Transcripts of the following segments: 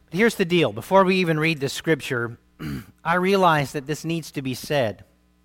But here's the deal. Before we even read the scripture, I realize that this needs to be said.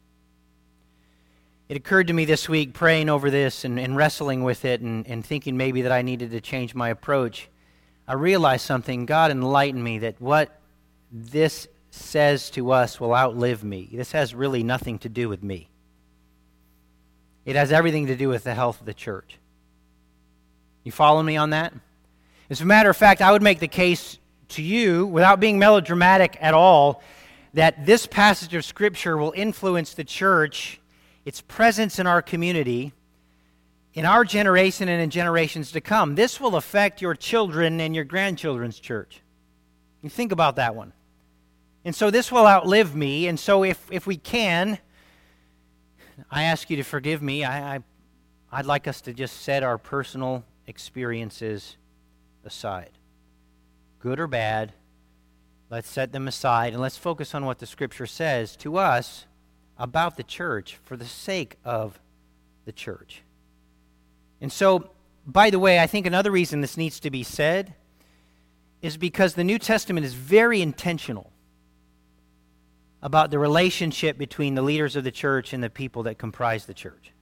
It occurred to me this week, praying over this and wrestling with it and thinking maybe that I needed to change my approach. I realized something. God enlightened me that what this says to us will outlive me. This has really nothing to do with me. It has everything to do with the health of the church. You follow me on that? As a matter of fact, I would make the case to you, without being melodramatic at all, that this passage of Scripture will influence the church, its presence in our community, in our generation and in generations to come. This will affect your children and your grandchildren's church. You think about that one. And so this will outlive me, and so if we can, I ask you to forgive me. I'd like us to just set our personal experiences aside. Good or bad, let's set them aside and let's focus on what the Scripture says to us about the church for the sake of the church. And so, by the way, I think another reason this needs to be said is because the New Testament is very intentional about the relationship between the leaders of the church and the people that comprise the church.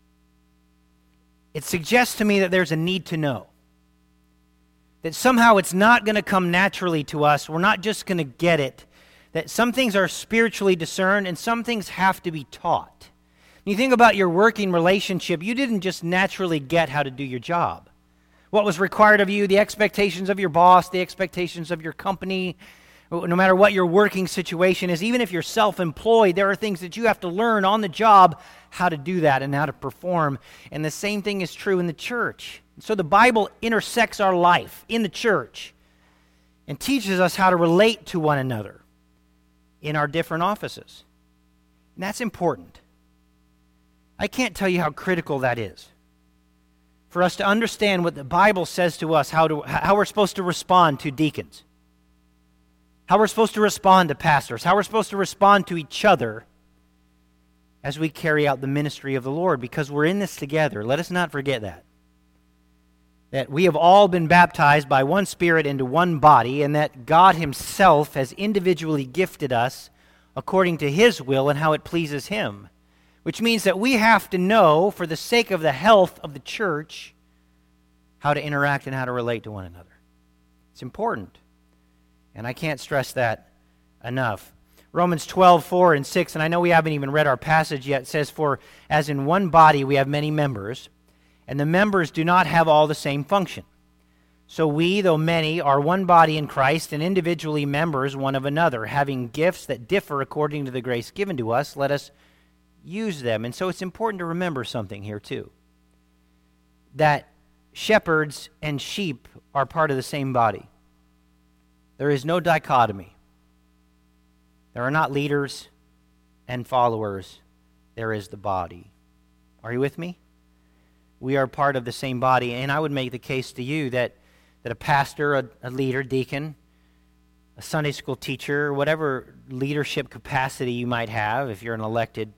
It suggests to me that there's a need to know. That somehow it's not going to come naturally to us. We're not just going to get it. That some things are spiritually discerned and some things have to be taught. When you think about your working relationship, you didn't just naturally get how to do your job. What was required of you, the expectations of your boss, the expectations of your company, no matter what your working situation is, even if you're self-employed, there are things that you have to learn on the job how to do that and how to perform. And the same thing is true in the church. So the Bible intersects our life in the church and teaches us how to relate to one another in our different offices. And that's important. I can't tell you how critical that is for us to understand what the Bible says to us, how we're supposed to respond to deacons, how we're supposed to respond to pastors, how we're supposed to respond to each other as we carry out the ministry of the Lord, because we're in this together. Let us not forget that we have all been baptized by one Spirit into one body, and that God Himself has individually gifted us according to His will and how it pleases Him, which means that we have to know, for the sake of the health of the church, how to interact and how to relate to one another. It's important, and I can't stress that enough. Romans 12:4 and 6, and I know we haven't even read our passage yet, says, "For as in one body we have many members, and the members do not have all the same function. So we, though many, are one body in Christ, and individually members one of another. Having gifts that differ according to the grace given to us, let us use them." And so it's important to remember something here too. That shepherds and sheep are part of the same body. There is no dichotomy. There are not leaders and followers. There is the body. Are you with me? We are part of the same body, and I would make the case to you that a pastor, a leader, deacon, a Sunday school teacher, whatever leadership capacity you might have, if you're an elected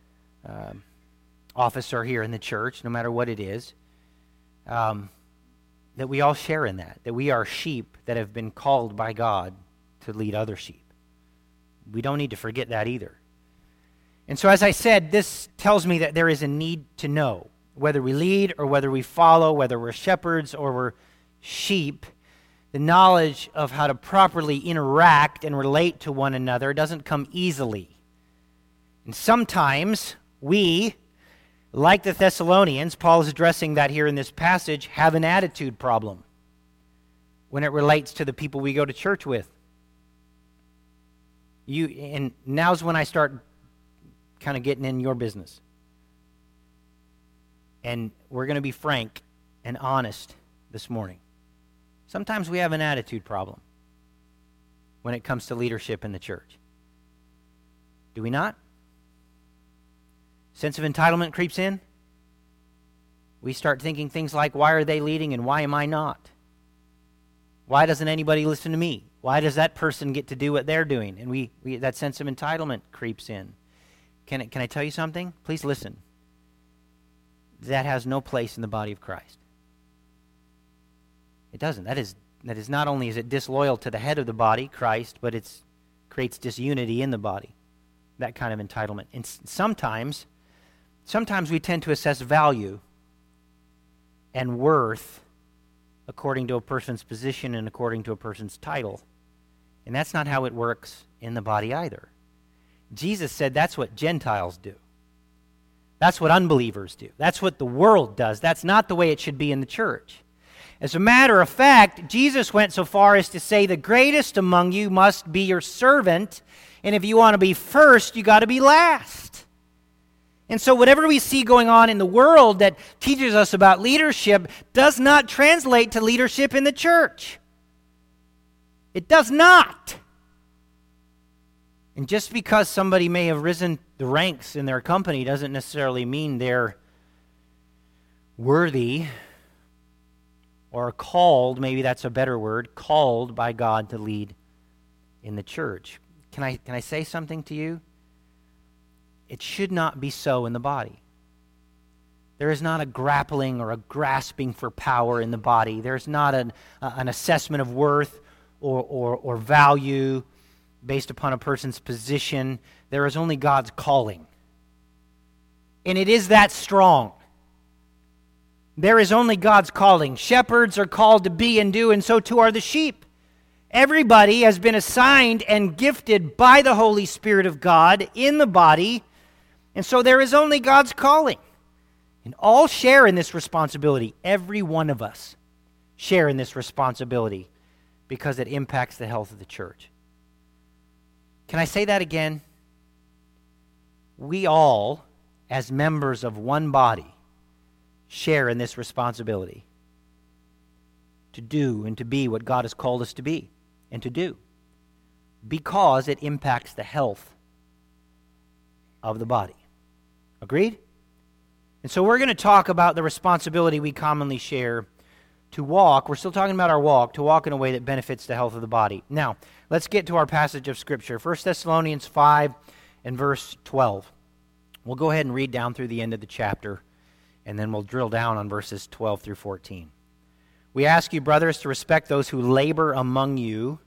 officer here in the church, no matter what it is, that we all share in that we are sheep that have been called by God to lead other sheep. We don't need to forget that either. And so, as I said, this tells me that there is a need to know. Whether we lead or whether we follow, whether we're shepherds or we're sheep, the knowledge of how to properly interact and relate to one another doesn't come easily. And sometimes we, like the Thessalonians, Paul is addressing that here in this passage, have an attitude problem when it relates to the people we go to church with. And now's when I start kind of getting in your business. And we're going to be frank and honest this morning. Sometimes we have an attitude problem when it comes to leadership in the church. Do we not? Sense of entitlement creeps in. We start thinking things like, why are they leading and why am I not? Why doesn't anybody listen to me? Why does that person get to do what they're doing? And we that sense of entitlement creeps in. Can I tell you something? Please listen. That has no place in the body of Christ. It doesn't. That is That is, not only is it disloyal to the head of the body, Christ, but it creates disunity in the body. That kind of entitlement. And sometimes we tend to assess value and worth according to a person's position and according to a person's title. And that's not how it works in the body either. Jesus said that's what Gentiles do. That's what unbelievers do. That's what the world does. That's not the way it should be in the church. As a matter of fact, Jesus went so far as to say the greatest among you must be your servant, and if you want to be first, you got to be last. And so whatever we see going on in the world that teaches us about leadership does not translate to leadership in the church. It does not. And just because somebody may have risen the ranks in their company doesn't necessarily mean they're worthy or called, maybe that's a better word, called by God to lead in the church. Can I say something to you? It should not be so in the body. There is not a grappling or a grasping for power in the body. There's not an assessment of worth or value based upon a person's position. There is only God's calling. And it is that strong. There is only God's calling. Shepherds are called to be and do, and so too are the sheep. Everybody has been assigned and gifted by the Holy Spirit of God in the body, and so there is only God's calling. And all share in this responsibility. Every one of us share in this responsibility because it impacts the health of the church. Can I say that again? We all, as members of one body, share in this responsibility to do and to be what God has called us to be and to do, because it impacts the health of the body. Agreed? And so we're going to talk about the responsibility we commonly share to walk. We're still talking about our walk, to walk in a way that benefits the health of the body. Now, let's get to our passage of Scripture, 1 Thessalonians 5 and verse 12. We'll go ahead and read down through the end of the chapter, and then we'll drill down on verses 12 through 14. We ask you, brothers, to respect those who labor among you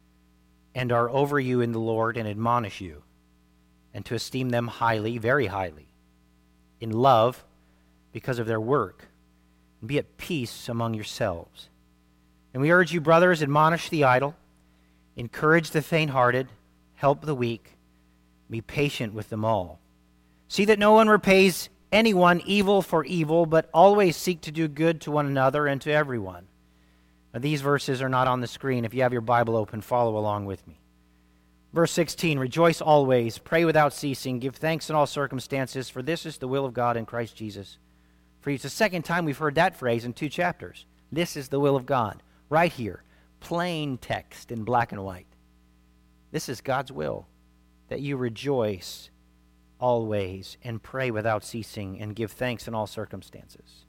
and are over you in the Lord and admonish you, and to esteem them highly, very highly, in love because of their work, and be at peace among yourselves. And we urge you, brothers, admonish the idle, encourage the faint-hearted, help the weak, be patient with them all. See that no one repays anyone evil for evil, but always seek to do good to one another and to everyone. Now, these verses are not on the screen. If you have your Bible open, follow along with me. Verse 16, rejoice always, pray without ceasing, give thanks in all circumstances, for this is the will of God in Christ Jesus. For it's the second time we've heard that phrase in 2 chapters. This is the will of God. Right here, plain text in black and white. This is God's will, that you rejoice always and pray without ceasing and give thanks in all circumstances.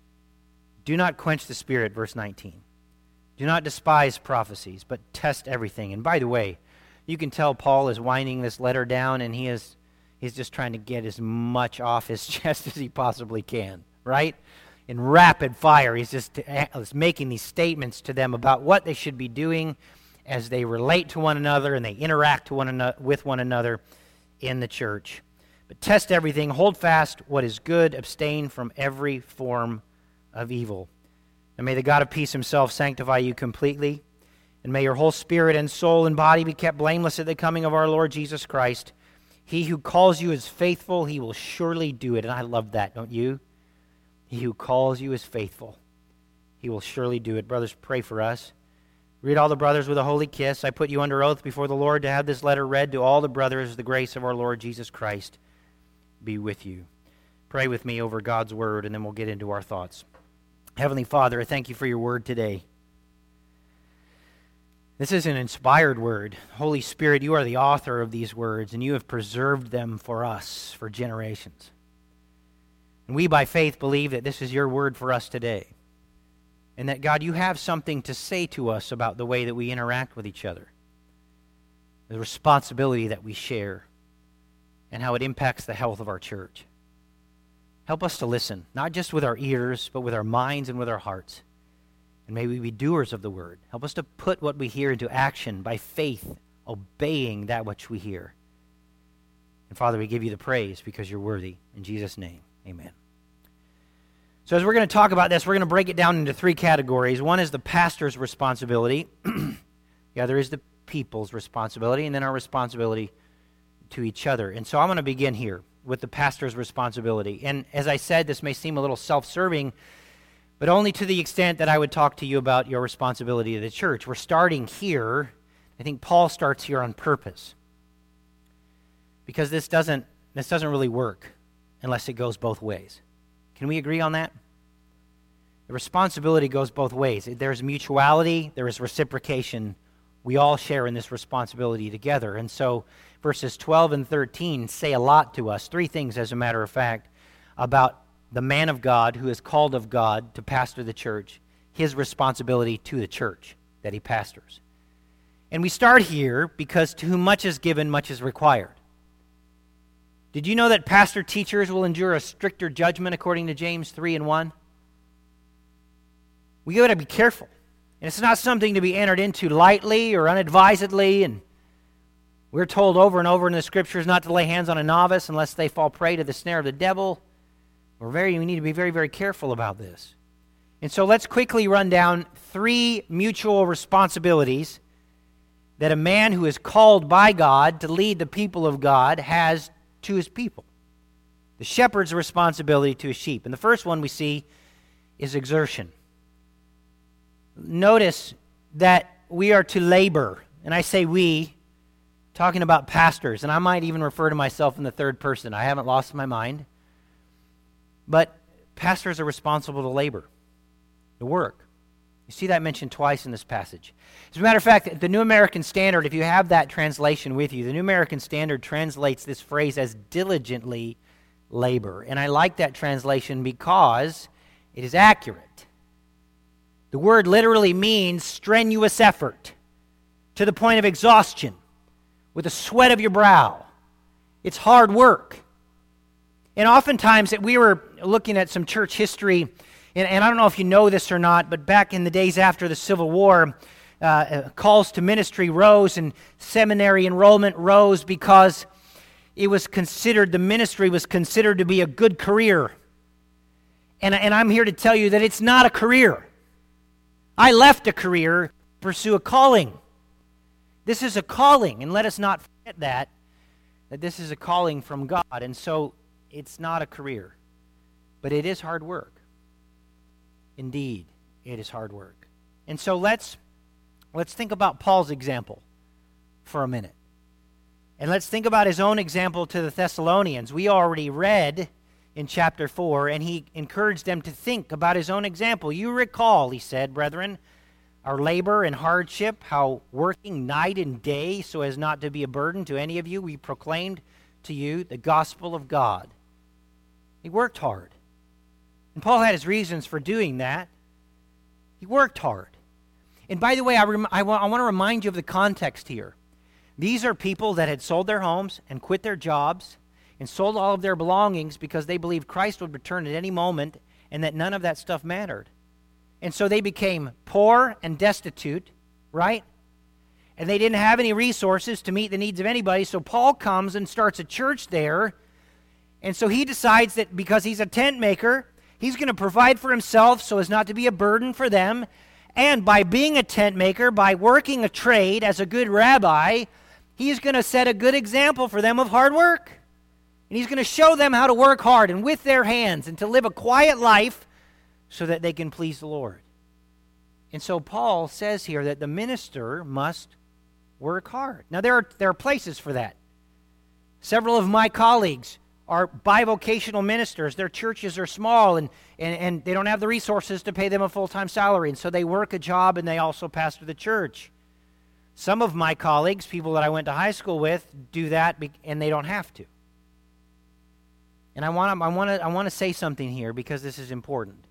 Do not quench the spirit, verse 19. Do not despise prophecies, but test everything. And by the way, you can tell Paul is winding this letter down, and he's just trying to get as much off his chest as he possibly can, right? In rapid fire, he's just making these statements to them about what they should be doing as they relate to one another and they interact with one another in the church. But test everything, hold fast what is good, abstain from every form of evil. And may the God of peace himself sanctify you completely, and may your whole spirit and soul and body be kept blameless at the coming of our Lord Jesus Christ. He who calls you is faithful, he will surely do it. And I love that, don't you? He who calls you is faithful. He will surely do it. Brothers, pray for us. Read all the brothers with a holy kiss. I put you under oath before the Lord to have this letter read to all the brothers. The grace of our Lord Jesus Christ be with you. Pray with me over God's word, and then we'll get into our thoughts. Heavenly Father, I thank you for your word today. This is an inspired word. Holy Spirit, you are the author of these words, and you have preserved them for us for generations. And we, by faith, believe that this is your word for us today. And that, God, you have something to say to us about the way that we interact with each other, the responsibility that we share, and how it impacts the health of our church. Help us to listen, not just with our ears, but with our minds and with our hearts. And may we be doers of the word. Help us to put what we hear into action by faith, obeying that which we hear. And Father, we give you the praise because you're worthy. In Jesus' name, amen. So as we're going to talk about this, we're going to break it down into three categories. One is the pastor's responsibility. The other is the people's responsibility, and then our responsibility to each other. And so I'm going to begin here with the pastor's responsibility. And as I said, this may seem a little self-serving, but only to the extent that I would talk to you about your responsibility to the church. We're starting here. I think Paul starts here on purpose, because this doesn't really work unless it goes both ways. Can we agree on that? The responsibility goes both ways. There's mutuality, there is reciprocation. We all share in this responsibility together. And so verses 12 and 13 say a lot to us, three things as a matter of fact, about the man of God who is called of God to pastor the church, his responsibility to the church that he pastors. And we start here because to whom much is given, much is required. Did you know that pastor teachers will endure a stricter judgment according to James 3 and 1? We got to be careful. And it's not something to be entered into lightly or unadvisedly. And we're told over and over in the Scriptures not to lay hands on a novice unless they fall prey to the snare of the devil. We need to be very, very careful about this. And so let's quickly run down three mutual responsibilities that a man who is called by God to lead the people of God has to his people. The shepherd's responsibility to his sheep. And the first one we see is exertion. Notice that we are to labor. And I say we, talking about pastors. And I might even refer to myself in the third person. I haven't lost my mind. But pastors are responsible to labor, to work. You see that mentioned twice in this passage. As a matter of fact, the New American Standard, if you have that translation with you, the New American Standard translates this phrase as diligently labor. And I like that translation because it is accurate. The word literally means strenuous effort, to the point of exhaustion, with the sweat of your brow. It's hard work. And oftentimes, we were looking at some church history, and I don't know if you know this or not, but back in the days after the Civil War, calls to ministry rose and seminary enrollment rose because it was considered, the ministry was considered to be a good career. And I'm here to tell you that it's not a career. I left a career to pursue a calling. This is a calling, and let us not forget that this is a calling from God. And so it's not a career, but it is hard work. Indeed, it is hard work. And so let's think about Paul's example for a minute. And let's think about his own example to the Thessalonians. We already read in chapter 4, and he encouraged them to think about his own example. You recall, he said, brethren, our labor and hardship, how working night and day so as not to be a burden to any of you, we proclaimed to you the gospel of God. He worked hard. And Paul had his reasons for doing that. He worked hard. And by the way, I want to remind you of the context here. These are people that had sold their homes and quit their jobs and sold all of their belongings because they believed Christ would return at any moment and that none of that stuff mattered. And so they became poor and destitute, right? And they didn't have any resources to meet the needs of anybody, so Paul comes and starts a church there. And so he decides that because he's a tent maker, he's going to provide for himself so as not to be a burden for them. And by being a tent maker, by working a trade as a good rabbi, he's going to set a good example for them of hard work. And he's going to show them how to work hard and with their hands and to live a quiet life so that they can please the Lord. And so Paul says here that the minister must work hard. Now there are places for that. Several of my colleagues are bivocational ministers. Their churches are small and they don't have the resources to pay them a full-time salary. And so they work a job and they also pastor the church. Some of my colleagues, people that I went to high school with, do that and they don't have to. And I want to say something here because this is important.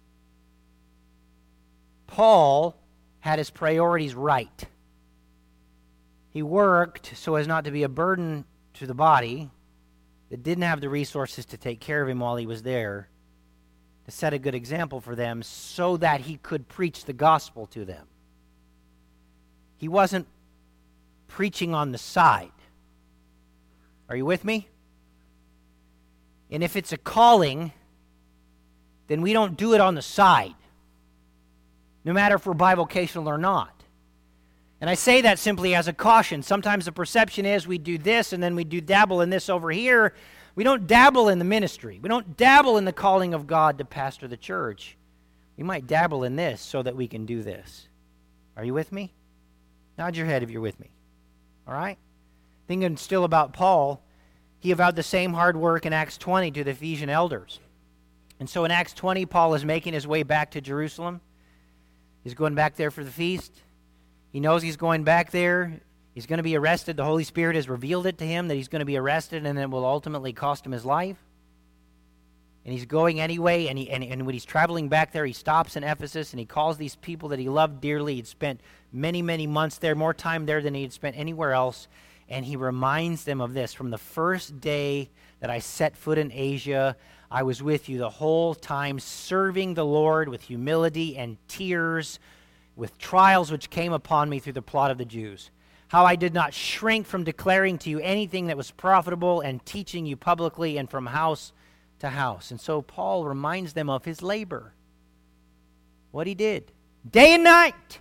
Paul had his priorities right. He worked so as not to be a burden to the body that didn't have the resources to take care of him while he was there. to set a good example for them so that he could preach the gospel to them. He wasn't preaching on the side. Are you with me? And if it's a calling, then we don't do it on the side, no matter if we're bivocational or not. And I say that simply as a caution. Sometimes the perception is we do this and then we do dabble in this over here. We don't dabble in the ministry. We don't dabble in the calling of God to pastor the church. We might dabble in this so that we can do this. Are you with me? Nod your head if you're with me. All right? Thinking still about Paul, he avowed the same hard work in Acts 20 to the Ephesian elders. And so in Acts 20, Paul is making his way back to Jerusalem. He's going back there for the feast. He knows he's going back there. He's going to be arrested. The Holy Spirit has revealed it to him that he's going to be arrested and it will ultimately cost him his life. And he's going anyway, and when he's traveling back there, he stops in Ephesus and he calls these people that he loved dearly. He'd spent many, many months there, more time there than he had spent anywhere else. And he reminds them of this. From the first day that I set foot in Asia, I was with you the whole time, serving the Lord with humility and tears, with trials which came upon me through the plot of the Jews. How I did not shrink from declaring to you anything that was profitable and teaching you publicly and from house to house. And so Paul reminds them of his labor, what he did, day and night,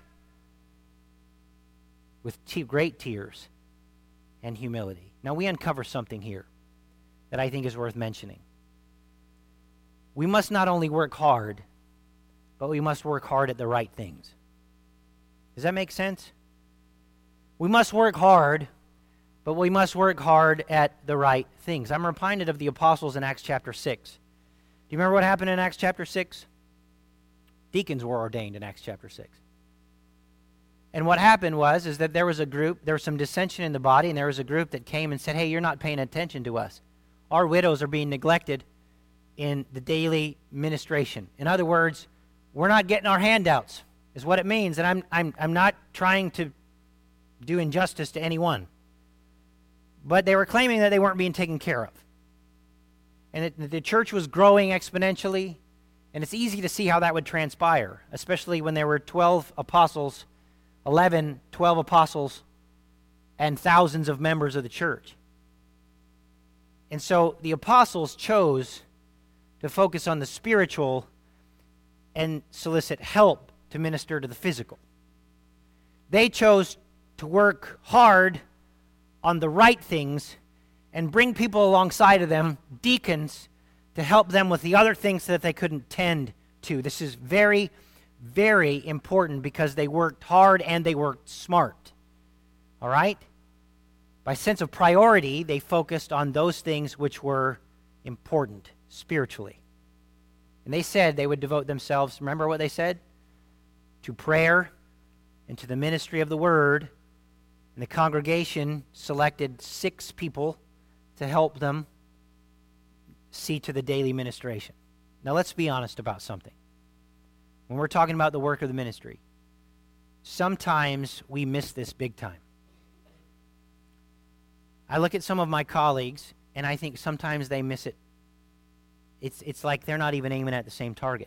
with great tears and humility. Now we uncover something here that I think is worth mentioning. We must not only work hard, but we must work hard at the right things. Does that make sense? We must work hard, but we must work hard at the right things. I'm reminded of the apostles in Acts chapter 6. Do you remember what happened in Acts chapter 6? Deacons were ordained in Acts chapter 6. And what happened was that there was some dissension in the body, and there was a group that came and said, hey, you're not paying attention to us. Our widows are being neglected in the daily ministration. In other words, we're not getting our handouts, is what it means. And I'm not trying to do injustice to anyone. But they were claiming that they weren't being taken care of. And the church was growing exponentially, and it's easy to see how that would transpire, especially when there were 12 apostles, 12 apostles, and thousands of members of the church. And so the apostles chose to focus on the spiritual and solicit help to minister to the physical. They chose to work hard on the right things and bring people alongside of them, deacons, to help them with the other things that they couldn't tend to. This is very, very important because they worked hard and they worked smart. All right? By sense of priority, they focused on those things which were important spiritually. And they said they would devote themselves, remember what they said? To prayer and to the ministry of the word. And the congregation selected 6 people to help them see to the daily ministration. Now let's be honest about something. When we're talking about the work of the ministry, sometimes we miss this big time. I look at some of my colleagues, and I think sometimes they miss it. It's like they're not even aiming at the same target.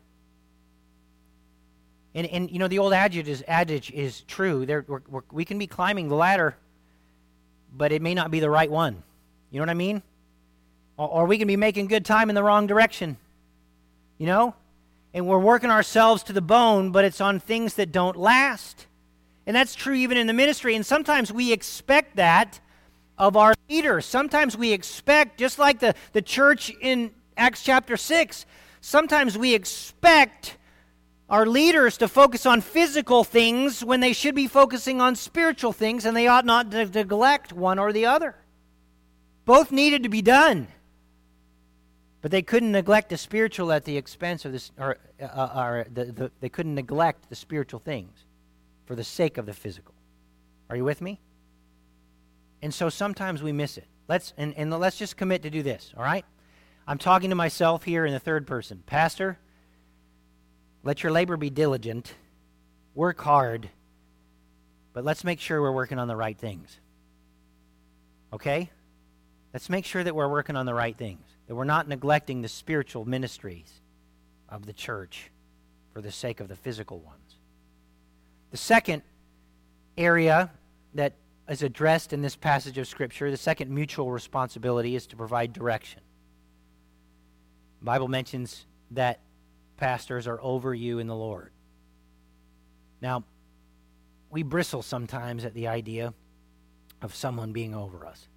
And you know, the old adage is true. We can be climbing the ladder, but it may not be the right one. You know what I mean? Or we can be making good time in the wrong direction. You know? And we're working ourselves to the bone, but it's on things that don't last. And that's true even in the ministry. And sometimes we expect that of our leaders. Sometimes we expect, just like the church in Acts chapter 6, sometimes we expect our leaders to focus on physical things when they should be focusing on spiritual things, and they ought not to neglect one or the other. Both needed to be done. But they couldn't neglect the spiritual at the expense of this, they couldn't neglect the spiritual things for the sake of the physical. Are you with me? And so sometimes we miss it. Let's just commit to do this, all right? I'm talking to myself here in the third person. Pastor, let your labor be diligent, work hard, but let's make sure we're working on the right things. Okay? Let's make sure that we're working on the right things, that we're not neglecting the spiritual ministries of the church for the sake of the physical ones. The second area that is addressed in this passage of Scripture, the second mutual responsibility, is to provide direction. The Bible mentions that pastors are over you in the Lord. Now, we bristle sometimes at the idea of someone being over us.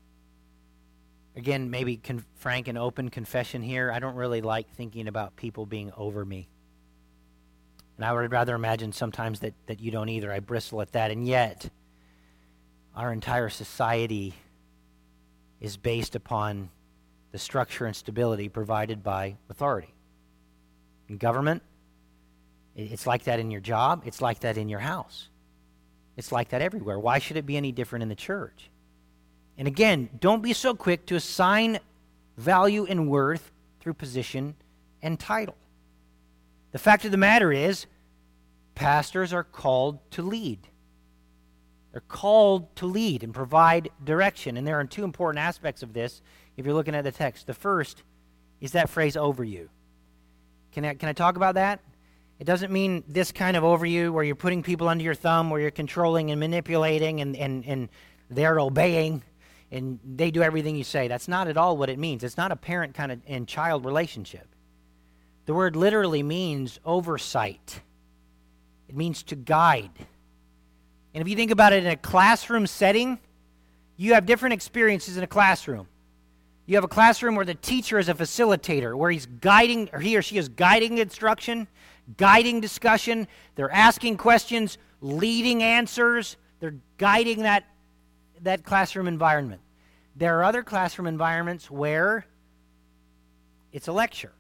Again, maybe frank and open confession here. I don't really like thinking about people being over me. And I would rather imagine sometimes that you don't either. I bristle at that. And yet, our entire society is based upon the structure and stability provided by authority. In government, it's like that in your job. It's like that in your house. It's like that everywhere. Why should it be any different in the church? And again, don't be so quick to assign value and worth through position and title. The fact of the matter is, pastors are called to lead. They're called to lead and provide direction. And there are two important aspects of this if you're looking at the text. The first is that phrase, over you. Can I talk about that? It doesn't mean this kind of over you where you're putting people under your thumb, where you're controlling and manipulating and they're obeying and they do everything you say. That's not at all what it means. It's not a parent kind of and child relationship. The word literally means oversight. It means to guide. And if you think about it in a classroom setting, you have different experiences in a classroom. You have a classroom where the teacher is a facilitator, where he's guiding, or he or she is guiding instruction, guiding discussion. They're asking questions, leading answers. They're guiding that classroom environment. There are other classroom environments where it's a lecture,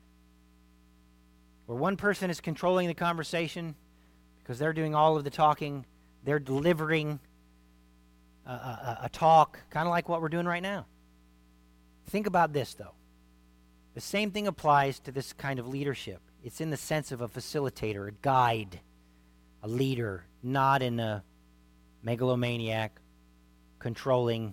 where one person is controlling the conversation because they're doing all of the talking. They're delivering a talk, kind of like what we're doing right now. Think about this, though. The same thing applies to this kind of leadership. It's in the sense of a facilitator, a guide, a leader, not in a megalomaniac, controlling,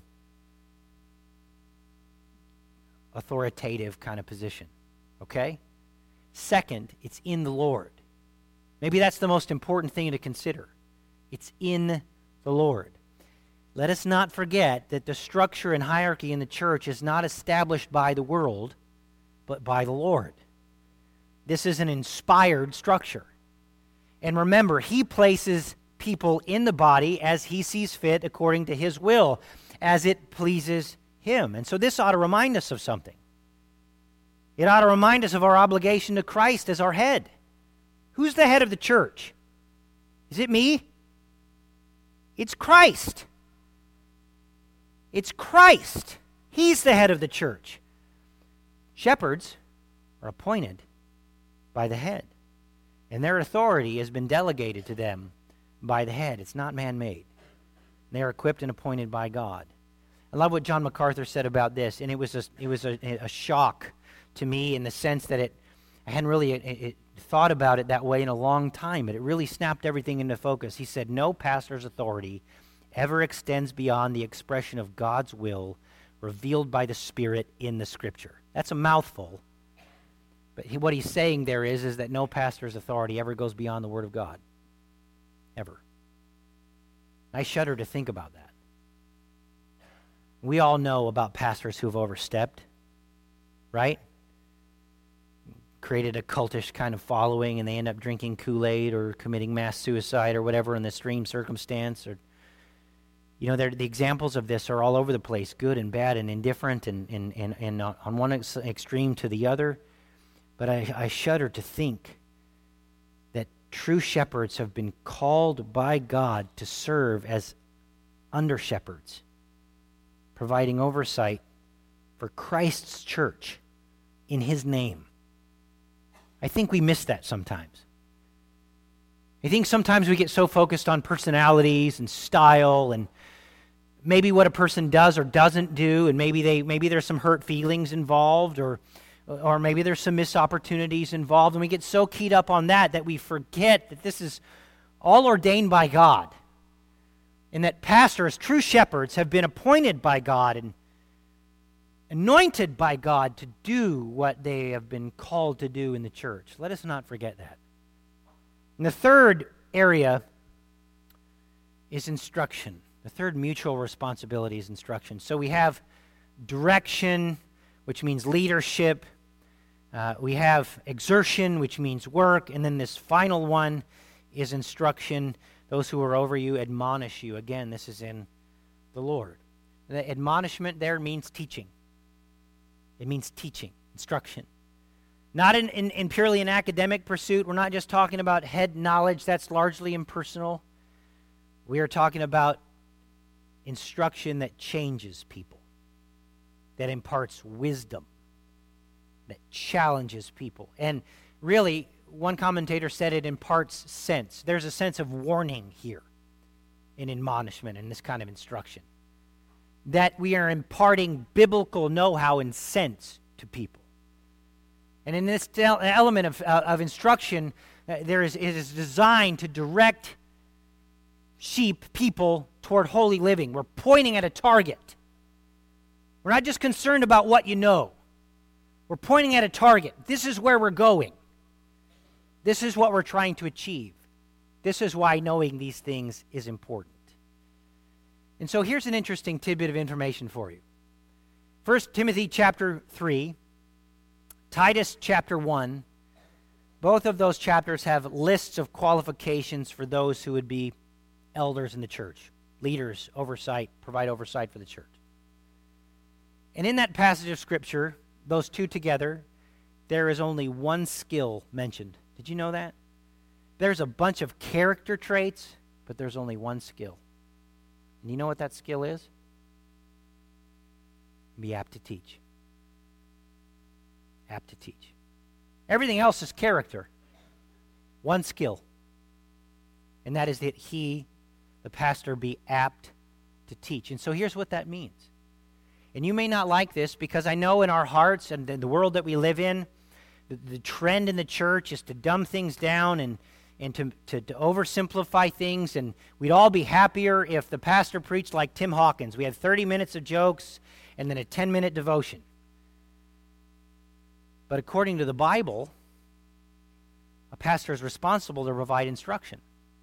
authoritative kind of position. Okay? Second, it's in the Lord. Maybe that's the most important thing to consider. It's in the Lord. Let us not forget that the structure and hierarchy in the church is not established by the world, but by the Lord. This is an inspired structure. And remember, He places people in the body as He sees fit according to His will, as it pleases Him. And so this ought to remind us of something. It ought to remind us of our obligation to Christ as our head. Who's the head of the church? Is it me? It's Christ. It's Christ. He's the head of the church. Shepherds are appointed by the head, and their authority has been delegated to them by the head. It's not man-made. They are equipped and appointed by God. I love what John MacArthur said about this, and it was a shock to me in the sense that I hadn't really thought about it that way in a long time, but it really snapped everything into focus. He said, no pastor's authority ever extends beyond the expression of God's will revealed by the Spirit in the Scripture. That's a mouthful, but what he's saying there is that no pastor's authority ever goes beyond the Word of God. Ever. I shudder to think about that. We all know about pastors who have overstepped, right? Created a cultish kind of following, and they end up drinking Kool-Aid or committing mass suicide or whatever in the extreme circumstance. Or, the examples of this are all over the place, good and bad and indifferent, and on one extreme to the other. But I shudder to think that true shepherds have been called by God to serve as under-shepherds, providing oversight for Christ's church in His name. I think we miss that sometimes. I think sometimes we get so focused on personalities and style and maybe what a person does or doesn't do, and maybe there's some hurt feelings involved, or maybe there's some missed opportunities involved, and we get so keyed up on that we forget that this is all ordained by God, and that pastors, true shepherds, have been appointed by God, and anointed by God to do what they have been called to do in the church. Let us not forget that. And the third area is instruction. The third mutual responsibility is instruction. So we have direction, which means leadership. We have exertion, which means work. And then this final one is instruction. Those who are over you admonish you. Again, this is in the Lord. The admonishment there means teaching. It means teaching, instruction. Not in purely an academic pursuit. We're not just talking about head knowledge. That's largely impersonal. We are talking about instruction that changes people, that imparts wisdom, that challenges people. And really, one commentator said it imparts sense. There's a sense of warning here in admonishment and this kind of instruction, that we are imparting biblical know-how and sense to people. And in this element of instruction, it is designed to direct people toward holy living. We're pointing at a target. We're not just concerned about what you know. We're pointing at a target. This is where we're going. This is what we're trying to achieve. This is why knowing these things is important. And so here's an interesting tidbit of information for you. 1 Timothy chapter 3, Titus chapter 1, both of those chapters have lists of qualifications for those who would be elders in the church, leaders, oversight, provide oversight for the church. And in that passage of Scripture, those two together, there is only one skill mentioned. Did you know that? There's a bunch of character traits, but there's only one skill. And you know what that skill is? Be apt to teach. Apt to teach. Everything else is character. One skill. And that is that he, the pastor, be apt to teach. And so here's what that means. And you may not like this, because I know in our hearts and in the world that we live in, the trend in the church is to dumb things down and to oversimplify things, and we'd all be happier if the pastor preached like Tim Hawkins. We had 30 minutes of jokes and then a 10-minute devotion. But according to the Bible, a pastor is responsible to provide instruction,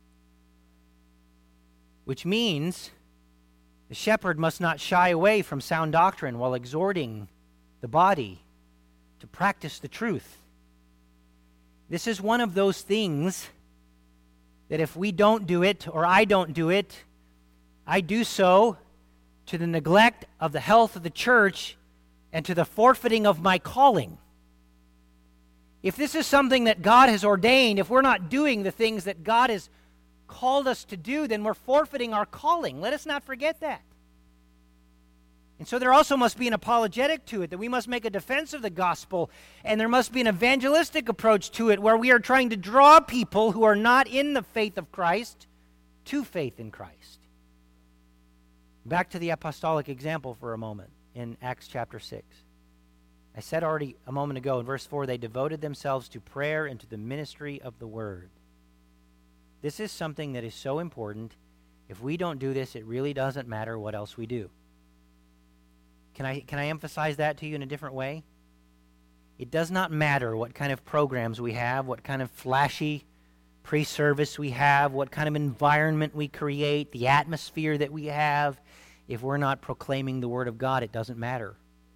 which means the shepherd must not shy away from sound doctrine while exhorting the body to practice the truth. This is one of those things that if we don't do it, or I don't do it, I do so to the neglect of the health of the church and to the forfeiting of my calling. If this is something that God has ordained, if we're not doing the things that God has called us to do, then we're forfeiting our calling. Let us not forget that. And so there also must be an apologetic to it, that we must make a defense of the gospel, and there must be an evangelistic approach to it, where we are trying to draw people who are not in the faith of Christ to faith in Christ. Back to the apostolic example for a moment in Acts chapter 6. I said already a moment ago in verse 4, they devoted themselves to prayer and to the ministry of the word. This is something that is so important. If we don't do this, it really doesn't matter what else we do. Can I emphasize that to you in a different way? It does not matter what kind of programs we have, what kind of flashy pre-service we have, what kind of environment we create, the atmosphere that we have. If we're not proclaiming the Word of God, it doesn't matter.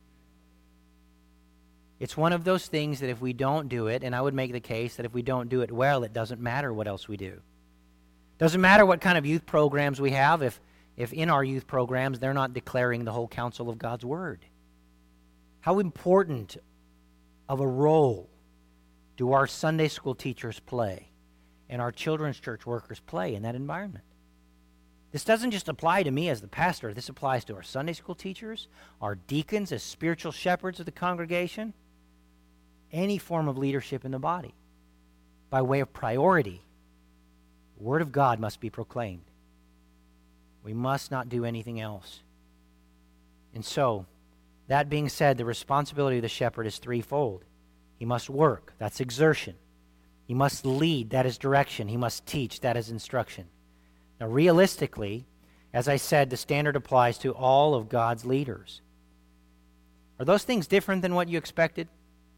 It's one of those things that if we don't do it, and I would make the case that if we don't do it well, it doesn't matter what else we do. Doesn't matter what kind of youth programs we have if in our youth programs they're not declaring the whole counsel of God's Word. How important of a role do our Sunday school teachers play and our children's church workers play in that environment? This doesn't just apply to me as the pastor. This applies to our Sunday school teachers, our deacons as spiritual shepherds of the congregation, any form of leadership in the body. By way of priority, the Word of God must be proclaimed. We must not do anything else. And so, that being said, the responsibility of the shepherd is threefold. He must work, that's exertion. He must lead, that is direction. He must teach, that is instruction. Now, realistically, as I said, the standard applies to all of God's leaders. Are those things different than what you expected?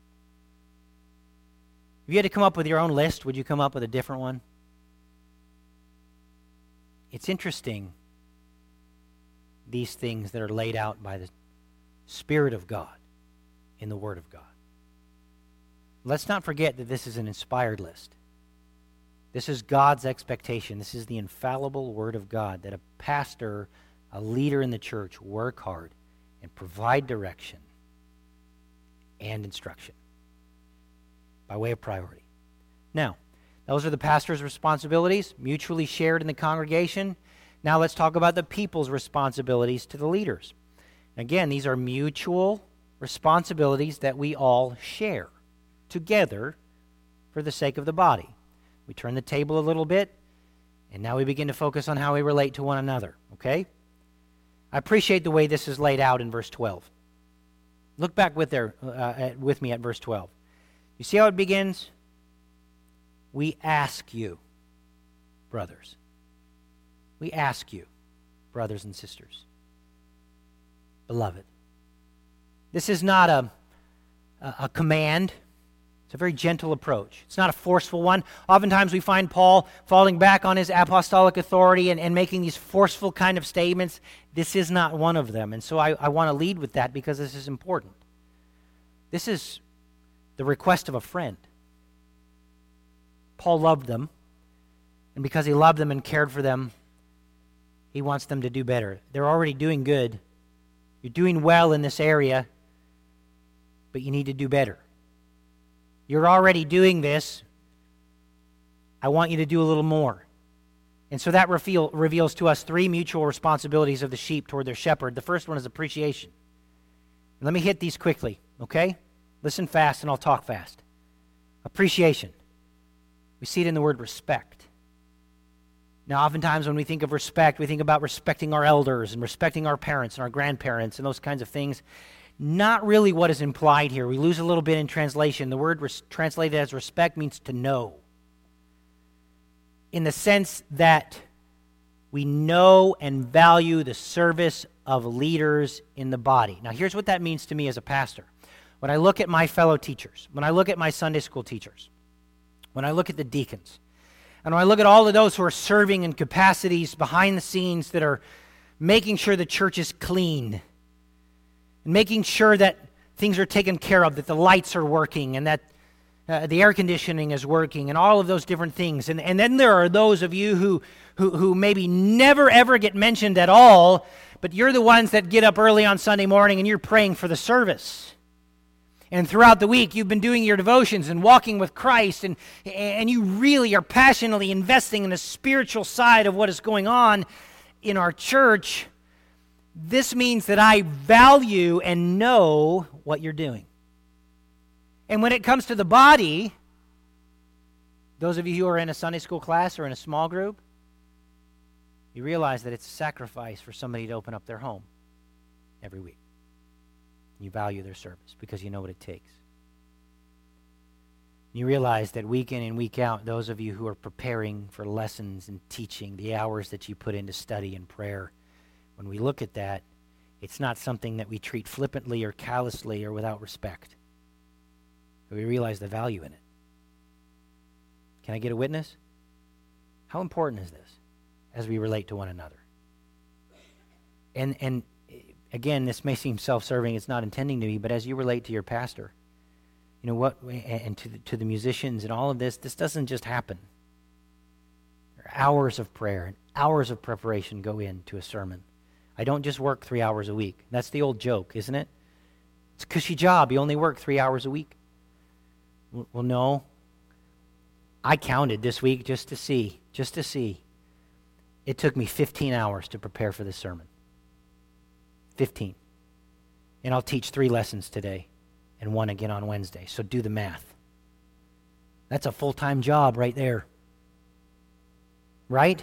If you had to come up with your own list, would you come up with a different one? It's interesting, these things that are laid out by the Spirit of God in the Word of God. Let's not forget that this is an inspired list. This is God's expectation. This is the infallible Word of God, that a pastor, a leader in the church, work hard and provide direction and instruction by way of priority. Now, those are the pastor's responsibilities, mutually shared in the congregation. Now let's talk about the people's responsibilities to the leaders. Again, these are mutual responsibilities that we all share together for the sake of the body. We turn the table a little bit, and now we begin to focus on how we relate to one another, okay? I appreciate the way this is laid out in verse 12. Look back with me at verse 12. You see how it begins? We ask you, brothers. We ask you, brothers and sisters. Beloved. This is not a command. It's a very gentle approach. It's not a forceful one. Oftentimes we find Paul falling back on his apostolic authority and making these forceful kind of statements. This is not one of them. And so I want to lead with that because this is important. This is the request of a friend. Paul loved them, and because he loved them and cared for them, he wants them to do better. They're already doing good. You're doing well in this area, but you need to do better. You're already doing this. I want you to do a little more. And so that reveals to us three mutual responsibilities of the sheep toward their shepherd. The first one is appreciation. Let me hit these quickly, okay? Listen fast and I'll talk fast. Appreciation. We see it in the word respect. Now, oftentimes when we think of respect, we think about respecting our elders and respecting our parents and our grandparents and those kinds of things. Not really what is implied here. We lose a little bit in translation. The word translated as respect means to know. In the sense that we know and value the service of leaders in the body. Now, here's what that means to me as a pastor. When I look at my fellow teachers, when I look at my Sunday school teachers, when I look at the deacons, and when I look at all of those who are serving in capacities behind the scenes that are making sure the church is clean, and making sure that things are taken care of, that the lights are working, and that the air conditioning is working, and all of those different things. And then there are those of you who maybe never ever get mentioned at all, but you're the ones that get up early on Sunday morning and you're praying for the service. And throughout the week, you've been doing your devotions and walking with Christ, and you really are passionately investing in the spiritual side of what is going on in our church. This means that I value and know what you're doing. And when it comes to the body, those of you who are in a Sunday school class or in a small group, you realize that it's a sacrifice for somebody to open up their home every week. You value their service because you know what it takes. You realize that week in and week out, those of you who are preparing for lessons and teaching, the hours that you put into study and prayer, when we look at that, it's not something that we treat flippantly or callously or without respect. We realize the value in it. Can I get a witness? How important is this as we relate to one another? And again, this may seem self-serving, it's not intending to be, but as you relate to your pastor, you know what, and to the musicians and all of this doesn't just happen. There are hours of prayer and hours of preparation go into a sermon. I don't just work 3 hours a week. That's the old joke, isn't it? It's a cushy job. You only work 3 hours a week. Well, no. I counted this week just to see. It took me 15 hours to prepare for this sermon. 15. And I'll teach 3 lessons today and 1 again on Wednesday. So do the math. That's a full-time job right there. Right?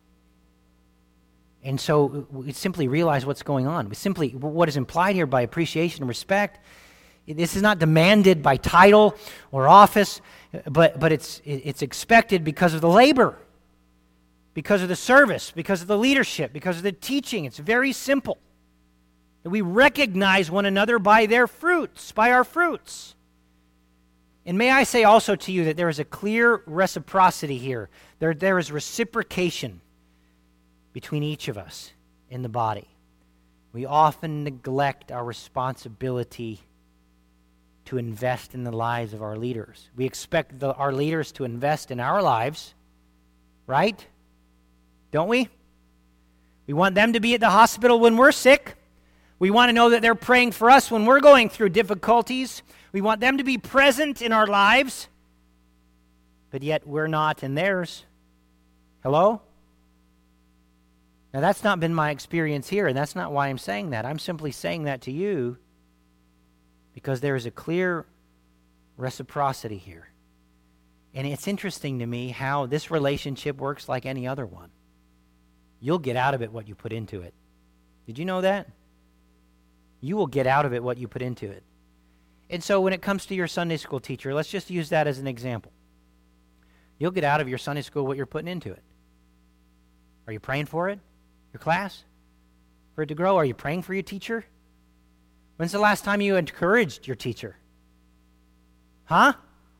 And so we simply realize what's going on. What is implied here by appreciation and respect, this is not demanded by title or office, but it's expected because of the labor, because of the service, because of the leadership, because of the teaching. It's very simple. That we recognize one another by their fruits, by our fruits. And may I say also to you that there is a clear reciprocity here. There is reciprocation between each of us in the body. We often neglect our responsibility to invest in the lives of our leaders. We expect our leaders to invest in our lives, right? Don't we? We want them to be at the hospital when we're sick. We want to know that they're praying for us when we're going through difficulties. We want them to be present in our lives, but yet we're not in theirs. Hello? Now, that's not been my experience here, and that's not why I'm saying that. I'm simply saying that to you because there is a clear reciprocity here. And it's interesting to me how this relationship works like any other one. You'll get out of it what you put into it. Did you know that? You will get out of it what you put into it. And so when it comes to your Sunday school teacher, let's just use that as an example. You'll get out of your Sunday school what you're putting into it. Are you praying for it? Your class? For it to grow? Are you praying for your teacher? When's the last time you encouraged your teacher? Huh?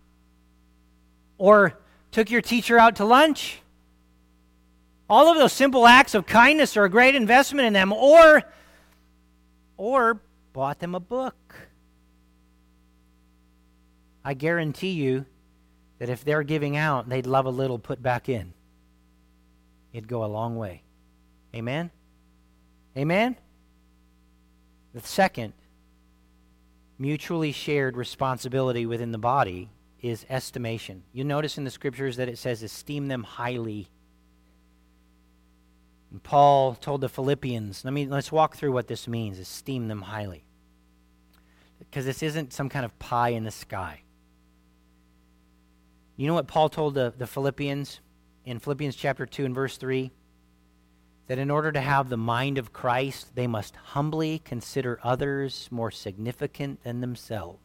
Or took your teacher out to lunch? All of those simple acts of kindness are a great investment in them. Or bought them a book. I guarantee you that if they're giving out, they'd love a little put back in. It'd go a long way. Amen? Amen? The second mutually shared responsibility within the body is estimation. You notice in the scriptures that it says, esteem them highly. And Paul told the Philippians, let's walk through what this means, esteem them highly. Because this isn't some kind of pie in the sky. You know what Paul told the Philippians in Philippians chapter 2 and verse 3? That in order to have the mind of Christ, they must humbly consider others more significant than themselves.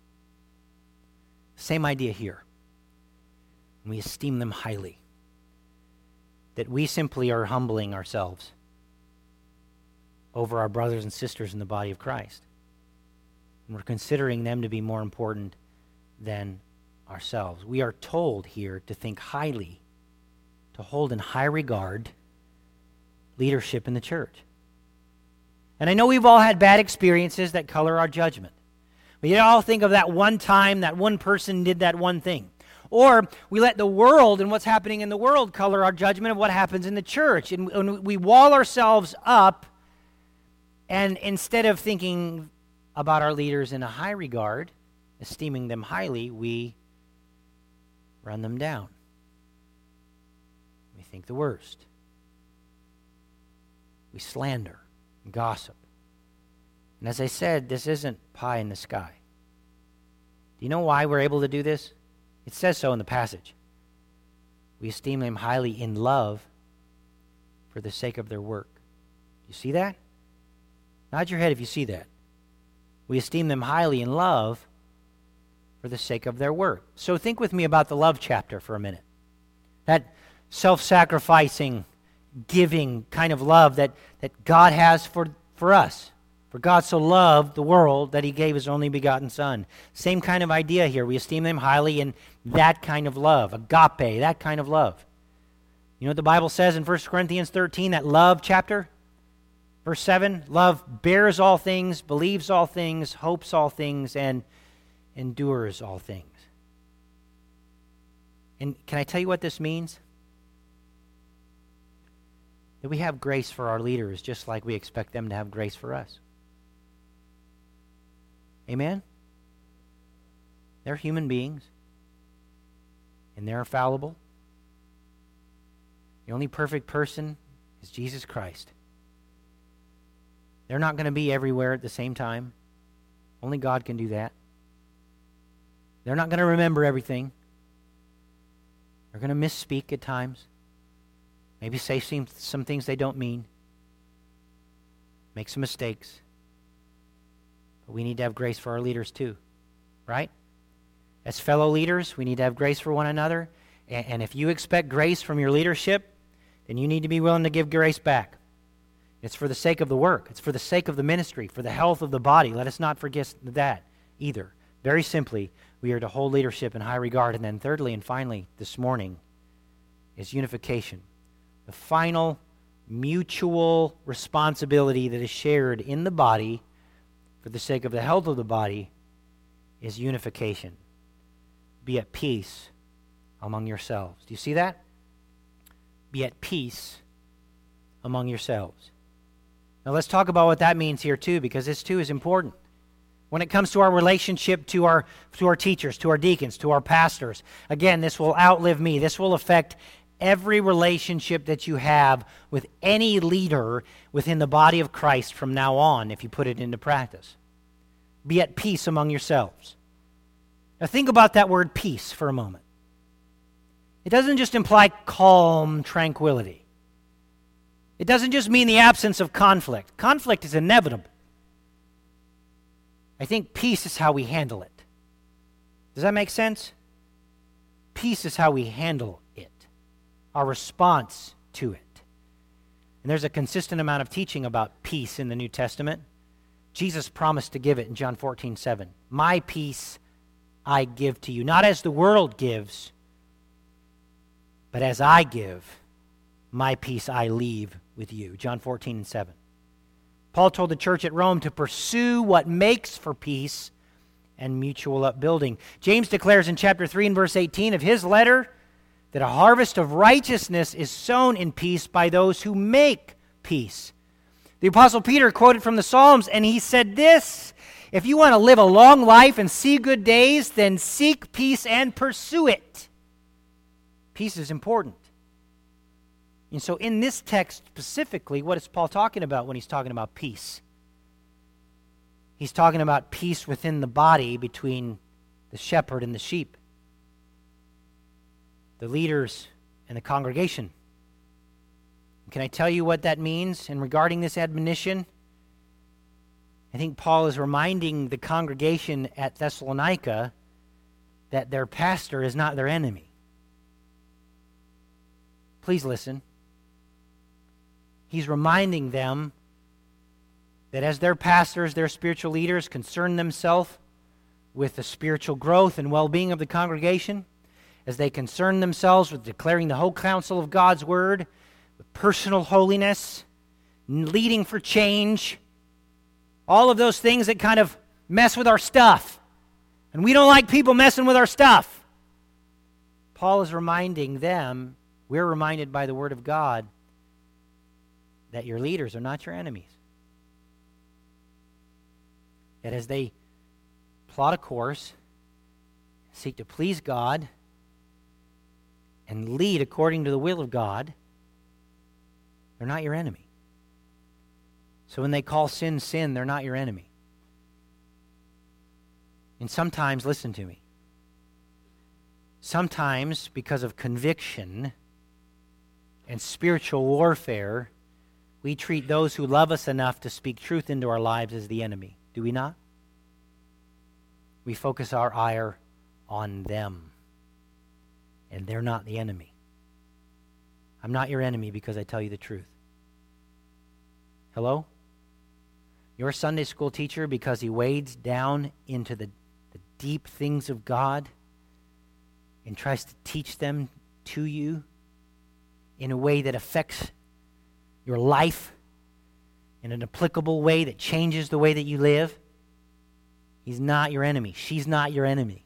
Same idea here. We esteem them highly. That we simply are humbling ourselves over our brothers and sisters in the body of Christ. And we're considering them to be more important than ourselves. We are told here to think highly, to hold in high regard leadership in the church. And I know we've all had bad experiences that color our judgment. We all think of that one time that one person did that one thing. Or we let the world and what's happening in the world color our judgment of what happens in the church. And we wall ourselves up, and instead of thinking about our leaders in a high regard, esteeming them highly, we run them down. We think the worst. We slander and gossip. And as I said, this isn't pie in the sky. Do you know why we're able to do this? It says so in the passage. We esteem them highly in love for the sake of their work. You see that? Nod your head if you see that. We esteem them highly in love for the sake of their work. So think with me about the love chapter for a minute. That self-sacrificing, giving kind of love that God has for us. For God so loved the world that he gave his only begotten Son. Same kind of idea here. We esteem them highly in that kind of love, agape, that kind of love. You know what the Bible says in 1 Corinthians 13, that love chapter? Verse 7, love bears all things, believes all things, hopes all things, and endures all things. And can I tell you what this means? That we have grace for our leaders just like we expect them to have grace for us. Amen? They're human beings, and they're fallible. The only perfect person is Jesus Christ. They're not going to be everywhere at the same time. Only God can do that. They're not going to remember everything. They're going to misspeak at times. Maybe say some things they don't mean. Make some mistakes. But we need to have grace for our leaders too, right? As fellow leaders, we need to have grace for one another. And if you expect grace from your leadership, then you need to be willing to give grace back. It's for the sake of the work. It's for the sake of the ministry, for the health of the body. Let us not forget that either. Very simply, we are to hold leadership in high regard. And then thirdly and finally this morning is unification. The final mutual responsibility that is shared in the body for the sake of the health of the body is unification. Be at peace among yourselves. Do you see that? Be at peace among yourselves. Now let's talk about what that means here too, because this too is important. When it comes to our relationship to our teachers, to our deacons, to our pastors, again, this will outlive me. This will affect every relationship that you have with any leader within the body of Christ from now on, if you put it into practice. Be at peace among yourselves. Now think about that word peace for a moment. It doesn't just imply calm tranquility. It doesn't just mean the absence of conflict. Conflict is inevitable. I think peace is how we handle it. Does that make sense? Peace is how we handle it, our response to it. And there's a consistent amount of teaching about peace in the New Testament. Jesus promised to give it in John 14:7. My peace I give to you, not as the world gives, but as I give, my peace I leave with you. John 14:7. Paul told the church at Rome to pursue what makes for peace and mutual upbuilding. James declares in chapter 3 and verse 18 of his letter that a harvest of righteousness is sown in peace by those who make peace. The Apostle Peter quoted from the Psalms, and he said this: if you want to live a long life and see good days, then seek peace and pursue it. Peace is important. And so in this text specifically, what is Paul talking about when he's talking about peace? He's talking about peace within the body between the shepherd and the sheep, the leaders and the congregation. Can I tell you what that means in regarding this admonition? I think Paul is reminding the congregation at Thessalonica that their pastor is not their enemy. Please listen. He's reminding them that as their pastors, their spiritual leaders concern themselves with the spiritual growth and well-being of the congregation, as they concern themselves with declaring the whole counsel of God's word, with personal holiness, leading for change, all of those things that kind of mess with our stuff. And we don't like people messing with our stuff. Paul is reminding them, we're reminded by the word of God, that your leaders are not your enemies. That as they plot a course, seek to please God, and lead according to the will of God, they're not your enemy. So when they call sin, sin, they're not your enemy. And sometimes, listen to me, sometimes because of conviction and spiritual warfare, we treat those who love us enough to speak truth into our lives as the enemy. Do we not? We focus our ire on them, and they're not the enemy. I'm not your enemy because I tell you the truth. Hello? Your Sunday school teacher because he wades down into the deep things of God and tries to teach them to you in a way that affects your life in an applicable way that changes the way that you live. He's not your enemy. She's not your enemy.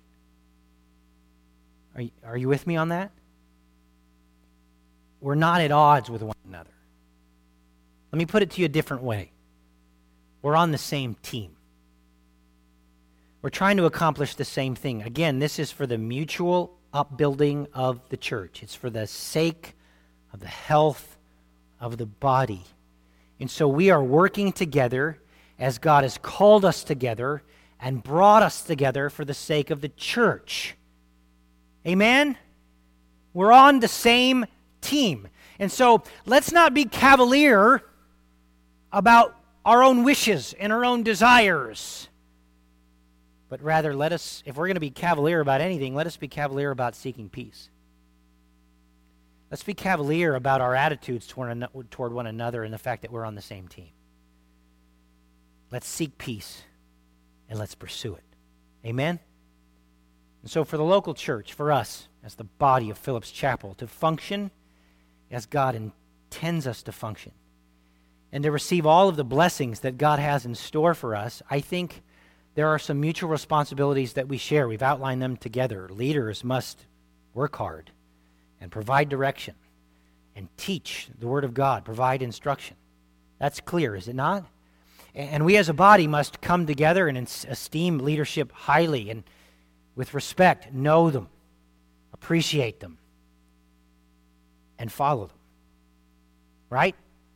Are you with me on that? We're not at odds with one another. Let me put it to you a different way. We're on the same team. We're trying to accomplish the same thing. Again, this is for the mutual upbuilding of the church. It's for the sake of the health of the body. And so we are working together as God has called us together and brought us together for the sake of the church. Amen? We're on the same team. And so let's not be cavalier about our own wishes and our own desires. But rather, let us, if we're going to be cavalier about anything, let us be cavalier about seeking peace. Let's be cavalier about our attitudes toward one another and the fact that we're on the same team. Let's seek peace and let's pursue it. Amen? And so for the local church, for us, as the body of Phillips Chapel, to function as God intends us to function, and to receive all of the blessings that God has in store for us, I think there are some mutual responsibilities that we share. We've outlined them together. Leaders must work hard and provide direction and teach the Word of God, provide instruction. That's clear, is it not? And we as a body must come together and esteem leadership highly and with respect, know them, appreciate them, and follow them. Right?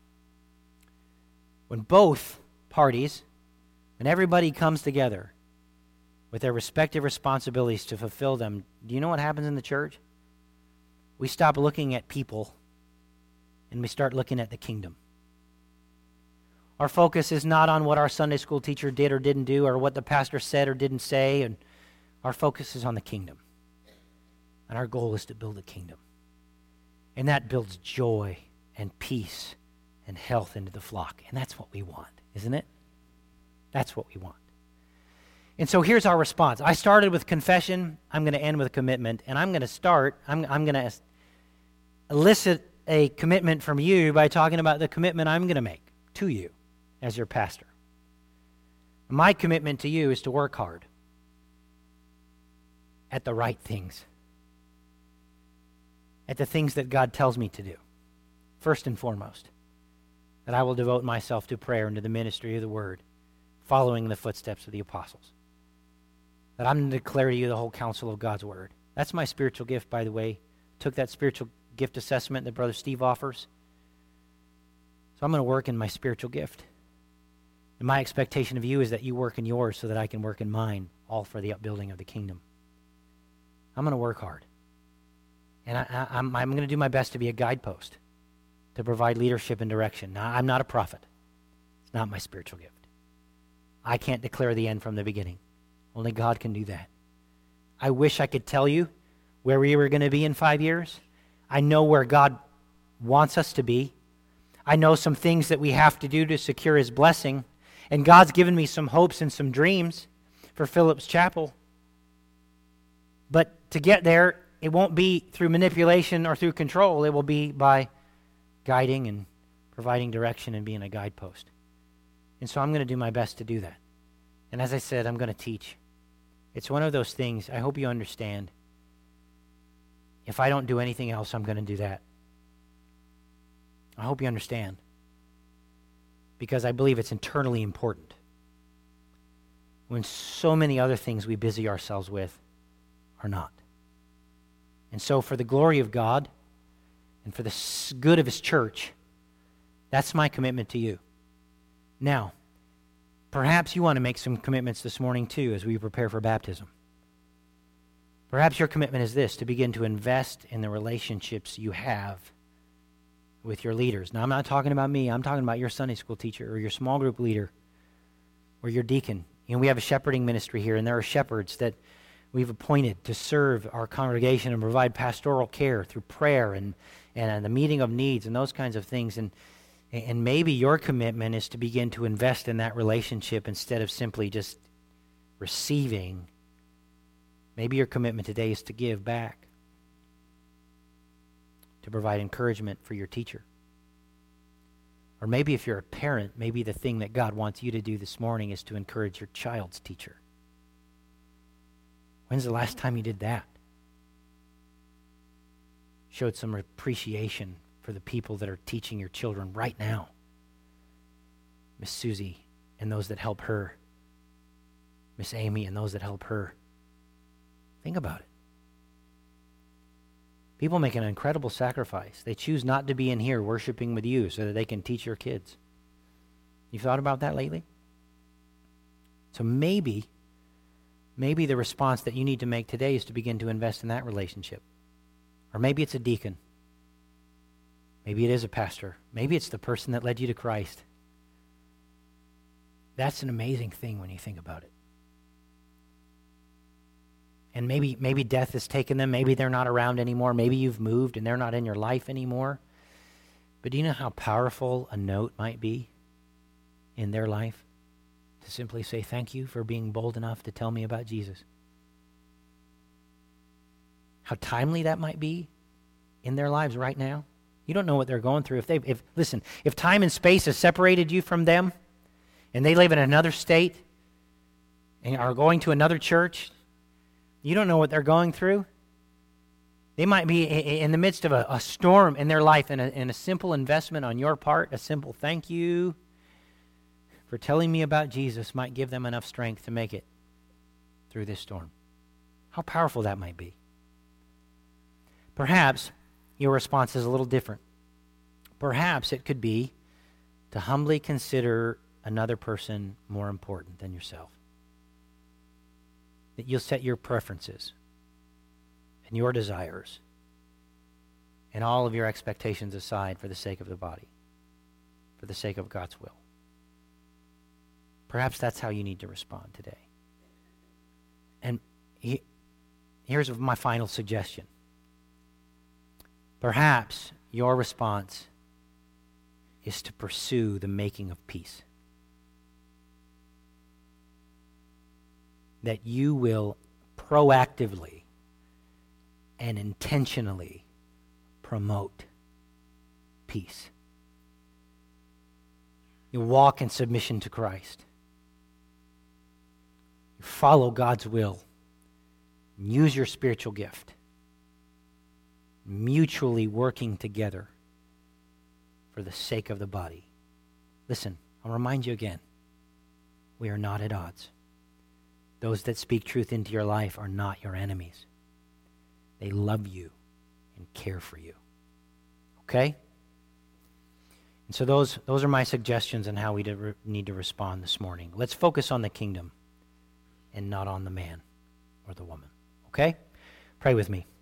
When both parties, when everybody comes together with their respective responsibilities to fulfill them, do you know what happens in the church? We stop looking at people and we start looking at the kingdom. Our focus is not on what our Sunday school teacher did or didn't do or what the pastor said or didn't say, and our focus is on the kingdom. And our goal is to build a kingdom. And that builds joy and peace and health into the flock. And that's what we want, isn't it? That's what we want. And so here's our response. I started with confession. I'm going to end with a commitment. And I'm going to elicit a commitment from you by talking about the commitment I'm going to make to you as your pastor. My commitment to you is to work hard at the right things, at the things that God tells me to do. First and foremost, that I will devote myself to prayer and to the ministry of the Word, following the footsteps of the apostles. That I'm going to declare to you the whole counsel of God's Word. That's my spiritual gift, by the way. Took that spiritual gift assessment that Brother Steve offers. So I'm going to work in my spiritual gift. And my expectation of you is that you work in yours so that I can work in mine, all for the upbuilding of the kingdom. I'm going to work hard. And I'm going to do my best to be a guidepost, to provide leadership and direction. Now, I'm not a prophet. It's not my spiritual gift. I can't declare the end from the beginning. Only God can do that. I wish I could tell you where we were going to be in 5 years. I know where God wants us to be. I know some things that we have to do to secure His blessing. And God's given me some hopes and some dreams for Phillips Chapel. But to get there, it won't be through manipulation or through control. It will be by guiding and providing direction and being a guidepost. And so I'm going to do my best to do that. And as I said, I'm going to teach. It's one of those things, I hope you understand. If I don't do anything else, I'm going to do that. I hope you understand. Because I believe it's internally important. When so many other things we busy ourselves with are not. And so for the glory of God and for the good of His church, that's my commitment to you. Now, perhaps you want to make some commitments this morning too as we prepare for baptism. Perhaps your commitment is this, to begin to invest in the relationships you have with your leaders. Now, I'm not talking about me. I'm talking about your Sunday school teacher or your small group leader or your deacon. You know, we have a shepherding ministry here, and there are shepherds that we've appointed to serve our congregation and provide pastoral care through prayer and the meeting of needs and those kinds of things. And maybe your commitment is to begin to invest in that relationship instead of simply just receiving. Maybe your commitment today is to give back, to provide encouragement for your teacher. Or maybe if you're a parent, maybe the thing that God wants you to do this morning is to encourage your child's teacher. When's the last time you did that? Showed some appreciation for the people that are teaching your children right now. Miss Susie and those that help her. Miss Amy and those that help her. Think about it. People make an incredible sacrifice. They choose not to be in here worshiping with you so that they can teach your kids. You thought about that lately? So maybe the response that you need to make today is to begin to invest in that relationship. Or maybe it's a deacon. Maybe it is a pastor. Maybe it's the person that led you to Christ. That's an amazing thing when you think about it. And maybe death has taken them. Maybe they're not around anymore. Maybe you've moved and they're not in your life anymore. But do you know how powerful a note might be in their life? To simply say, thank you for being bold enough to tell me about Jesus. How timely that might be in their lives right now. You don't know what they're going through. If time and space has separated you from them, and they live in another state, and are going to another church, you don't know what they're going through. They might be in the midst of a storm in their life, and a simple investment on your part, a simple thank you for telling me about Jesus might give them enough strength to make it through this storm. How powerful that might be. Perhaps your response is a little different. Perhaps it could be to humbly consider another person more important than yourself. That you'll set your preferences and your desires and all of your expectations aside for the sake of the body, for the sake of God's will. Perhaps that's how you need to respond today. And here's my final suggestion. Perhaps your response is to pursue the making of peace. That you will proactively and intentionally promote peace. You walk in submission to Christ. You follow God's will. And use your spiritual gift. Mutually working together for the sake of the body. Listen, I'll remind you again. We are not at odds. Those that speak truth into your life are not your enemies. They love you and care for you. Okay? And so those are my suggestions on how we need to respond this morning. Let's focus on the kingdom and not on the man or the woman. Okay? Pray with me.